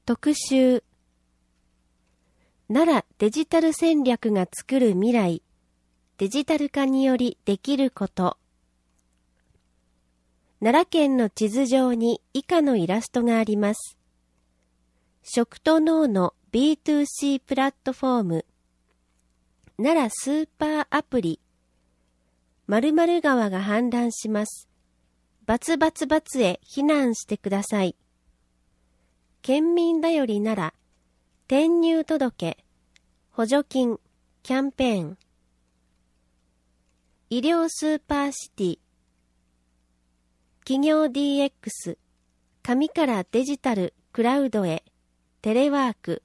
特集。奈良デジタル戦略が作る未来。デジタル化によりできること。奈良県の地図上に以下のイラストがあります。食と農の B2C プラットフォーム。奈良スーパーアプリ。〇〇川が氾濫します。×××へ避難してください。県民だより奈良。転入届。補助金。キャンペーン。医療スーパーシティ。企業 DX。紙からデジタル、クラウドへ。テレワーク。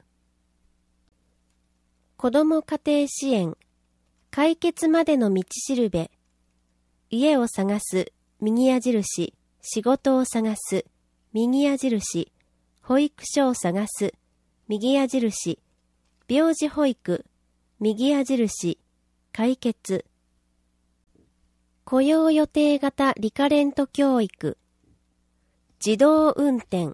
子ども家庭支援。解決までの道しるべ。家を探す。右矢印。仕事を探す。右矢印。保育所を探す。右矢印。病児保育。右矢印。解決。雇用予定型リカレント教育。自動運転。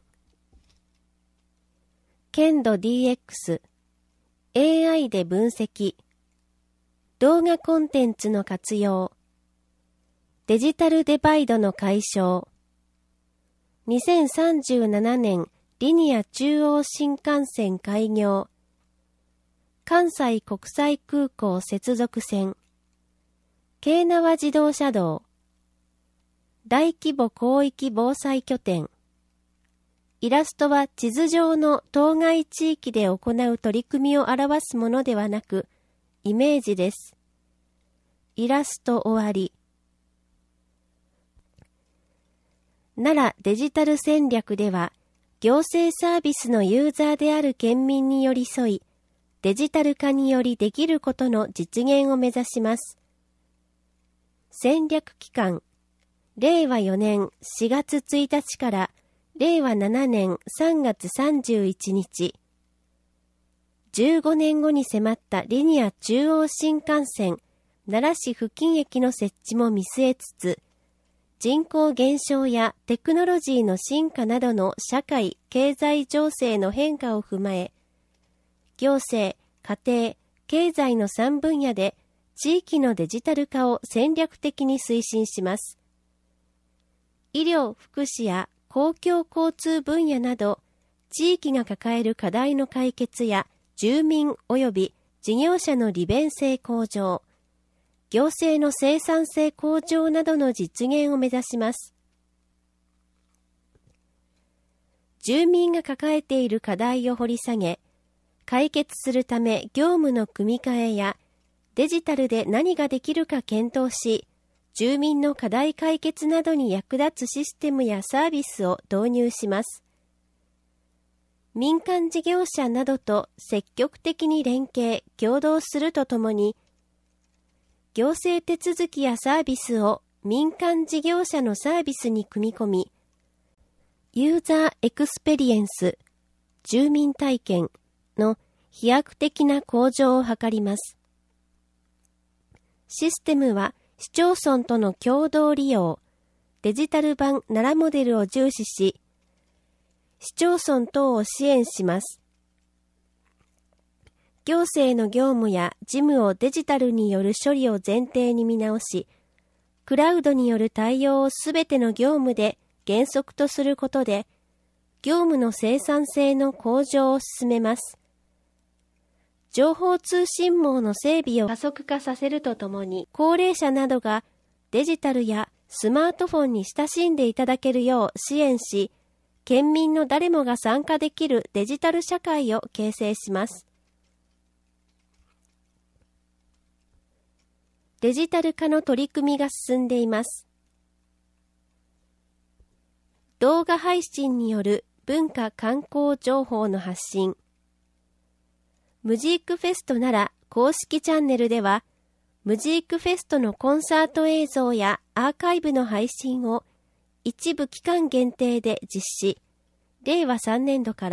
県土 DX。AI で分析。動画コンテンツの活用。デジタルデバイドの解消。2037年リニア中央新幹線開業。関西国際空港接続線。京奈和自動車道。大規模広域防災拠点。イラストは地図上の当該地域で行う取り組みを表すものではなく、イメージです。イラスト終わり。奈良デジタル戦略では、行政サービスのユーザーである県民に寄り添い、デジタル化によりできることの実現を目指します。戦略期間、令和4年4月1日から令和7年3月31日。15年後に迫ったリニア中央新幹線奈良市付近駅の設置も見据えつつ、人口減少やテクノロジーの進化などの社会・経済情勢の変化を踏まえ、行政、家庭、経済の3分野で地域のデジタル化を戦略的に推進します。医療・福祉や公共交通分野など、地域が抱える課題の解決や住民及び事業者の利便性向上、行政の生産性向上などの実現を目指します。住民が抱えている課題を掘り下げ、解決するため業務の組み替えやデジタルで何ができるか検討し、住民の課題解決などに役立つシステムやサービスを導入します。民間事業者などと積極的に連携・協働するとともに、行政手続きやサービスを民間事業者のサービスに組み込み、ユーザーエクスペリエンス、住民体験の飛躍的な向上を図ります。システムは市町村との共同利用、デジタル版奈良モデルを重視し、市町村等を支援します。行政の業務や事務をデジタルによる処理を前提に見直し、クラウドによる対応をすべての業務で原則とすることで、業務の生産性の向上を進めます。情報通信網の整備を加速化させるとともに、高齢者などがデジタルやスマートフォンに親しんでいただけるよう支援し、県民の誰もが参加できるデジタル社会を形成します。デジタル化の取り組みが進んでいます。動画配信による文化観光情報の発信。ムジークフェスト奈良公式チャンネルでは、ムジークフェストのコンサート映像やアーカイブの配信を一部期間限定で実施。令和3年度から、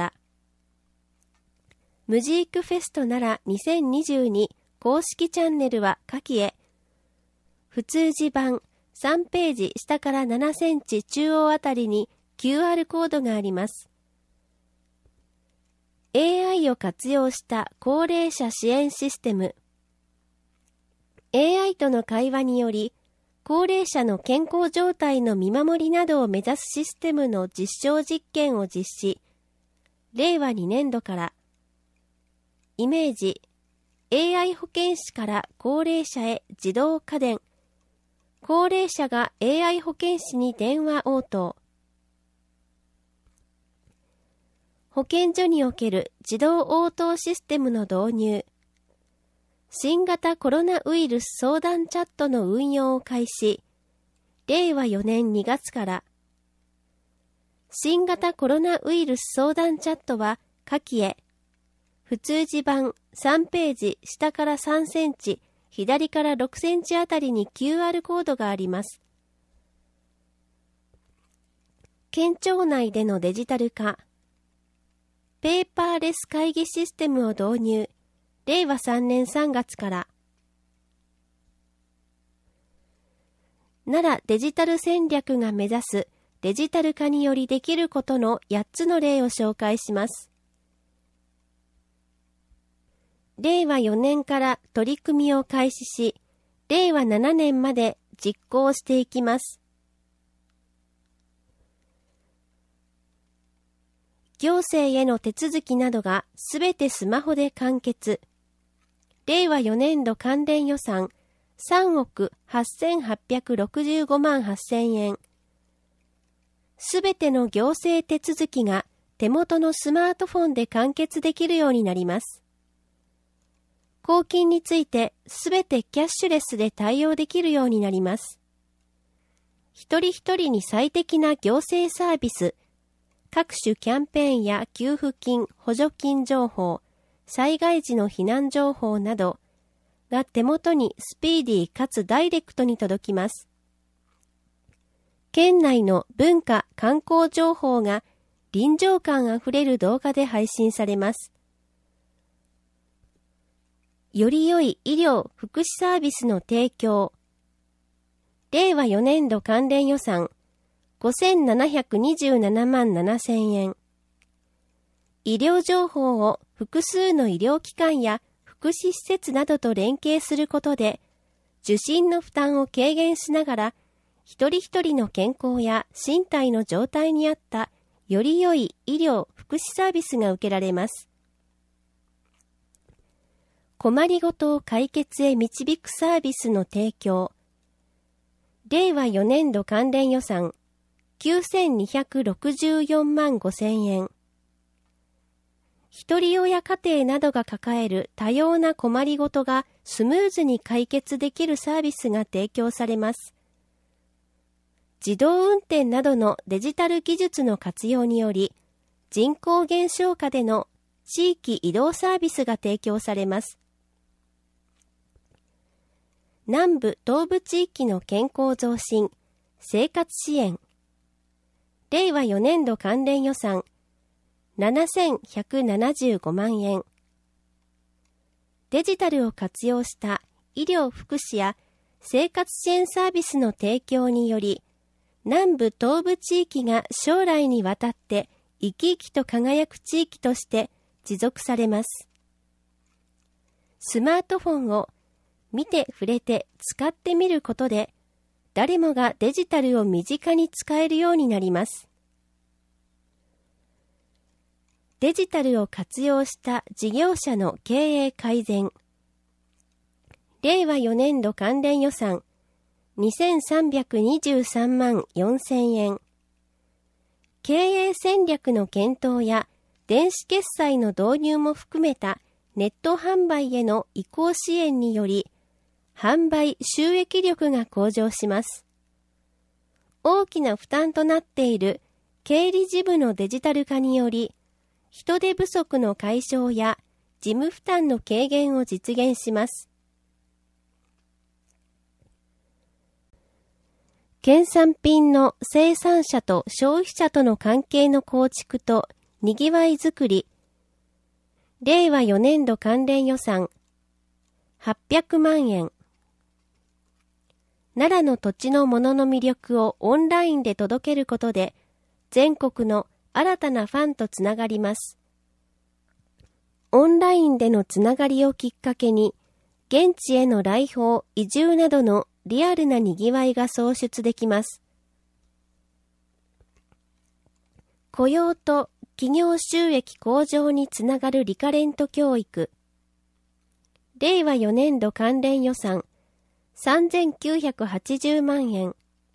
ムジークフェスト奈良2022公式チャンネルは下記へ、普通字版3ページ下から7センチ中央あたりに QR コードがあります。 AI を活用した高齢者支援システム。AI との会話により、高齢者の健康状態の見守りなどを目指すシステムの実証実験を実施。令和2年度から。イメージ、AI 保健師から高齢者へ自動家電。高齢者が AI 保健師に電話応答。保健所における自動応答システムの導入。新型コロナウイルス相談チャットの運用を開始。令和4年2月から。新型コロナウイルス相談チャットは下記へ。普通字版3ページ下から3センチ、左から6センチあたりに QR コードがあります。県庁内でのデジタル化。ペーパーレス会議システムを導入。令和3年3月から。奈良デジタル戦略が目指すデジタル化によりできることの8つの例を紹介します。令和4年から取り組みを開始し、令和7年まで実行していきます。行政への手続きなどがすべてスマホで完結。令和4年度関連予算3億8865万8000円。すべての行政手続きが手元のスマートフォンで完結できるようになります。公金についてすべてキャッシュレスで対応できるようになります。一人一人に最適な行政サービス、各種キャンペーンや給付金、補助金情報、災害時の避難情報などが手元にスピーディーかつダイレクトに届きます。県内の文化・観光情報が臨場感あふれる動画で配信されます。より良い医療・福祉サービスの提供。令和4年度関連予算5727万7000円。医療情報を複数の医療機関や福祉施設などと連携することで、受診の負担を軽減しながら、一人一人の健康や身体の状態に合ったより良い医療・福祉サービスが受けられます。困りごとを解決へ導くサービスの提供。令和4年度関連予算9264万5000円。一人親家庭などが抱える多様な困りごとがスムーズに解決できるサービスが提供されます。自動運転などのデジタル技術の活用により、人口減少下での地域移動サービスが提供されます。南部東部地域の健康増進、生活支援。令和4年度関連予算7175万円。デジタルを活用した医療福祉や生活支援サービスの提供により、南部東部地域が将来にわたって生き生きと輝く地域として持続されます。スマートフォンを見て触れて使ってみることで、誰もがデジタルを身近に使えるようになります。デジタルを活用した事業者の経営改善。令和4年度関連予算2323万4000円。経営戦略の検討や電子決済の導入も含めたネット販売への移行支援により、販売収益力が向上します。大きな負担となっている経理事務のデジタル化により、人手不足の解消や事務負担の軽減を実現します。県産品の生産者と消費者との関係の構築とにぎわいづくり。令和4年度関連予算800万円。奈良の土地のものの魅力をオンラインで届けることで、全国の新たなファンとつながります。 オンラインでのつながりをきっかけに、現地への来訪、移住などのリアルなにぎわいが創出できます。雇用と企業収益向上につながるリカレント教育。令和4年度関連予算3980万円。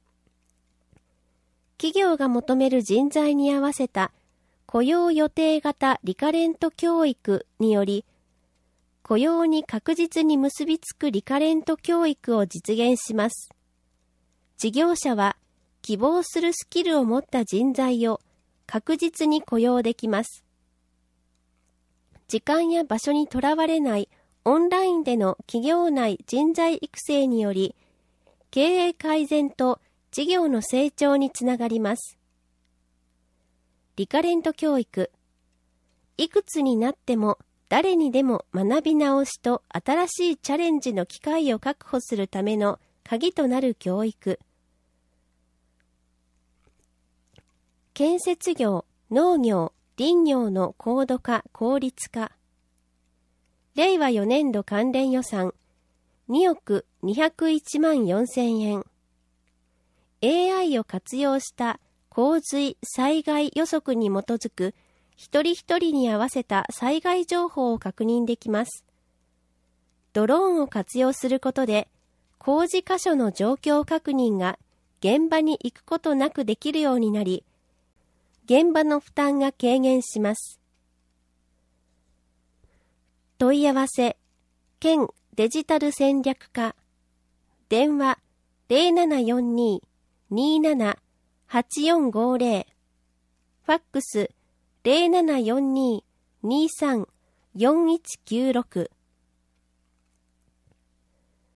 企業が求める人材に合わせた雇用予定型リカレント教育により、雇用に確実に結びつくリカレント教育を実現します。事業者は希望するスキルを持った人材を確実に雇用できます。時間や場所にとらわれないオンラインでの企業内人材育成により、経営改善と事業の成長につながります。リカレント教育。いくつになっても誰にでも学び直しと新しいチャレンジの機会を確保するための鍵となる教育。建設業、農業、林業の高度化・効率化。令和4年度関連予算2億201万4千円。AI を活用した洪水・災害予測に基づく一人一人に合わせた災害情報を確認できます。ドローンを活用することで工事箇所の状況確認が現場に行くことなくできるようになり、現場の負担が軽減します。問い合わせ、県デジタル戦略課、電話0742-27-8450、ファックス0742-23-4196